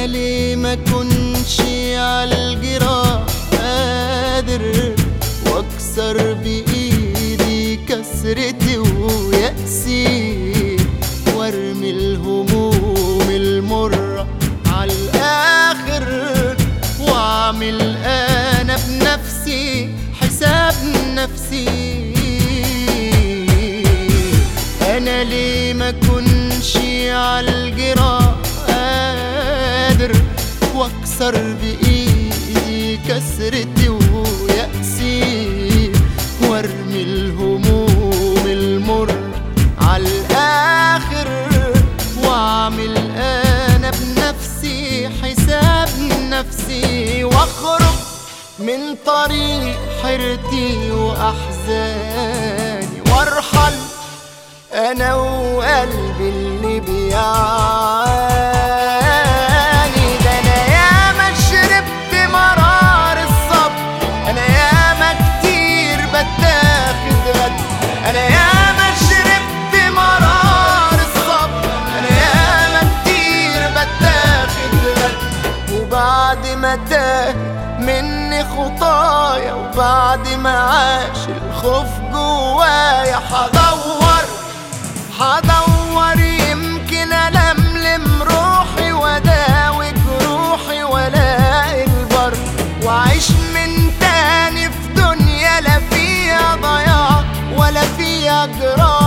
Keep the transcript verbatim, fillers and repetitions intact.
انا ليه ما كنش عالجراح قادر واكسر بايدي كسرتي ويأسي وارمي الهموم المرة عالاخر واعمل انا بنفسي حساب نفسي. انا ليه ما كنش عالجراح قادر واكسر بايدي كسرتي ويأسي وارمي الهموم المر عالاخر واعمل انا بنفسي حساب نفسي واخرج من طريق حيرتي واحزاني وارحل انا وقلبي اللي بيعاني. ده انا ياما شربت مرار الصبر، انا ياما كتير بتاخد غد، انا ياما شربت مرار الصبر، انا ياما كتير بتاخد غد. وبعد ما تاه مني خطايا وبعد ما عاش الخوف جوايا حدور حدور يمكن ألملم روحي واداوي جروحي والاقي البر واعيش من تاني في دنيا لا فيها ضياع ولا فيها جراح.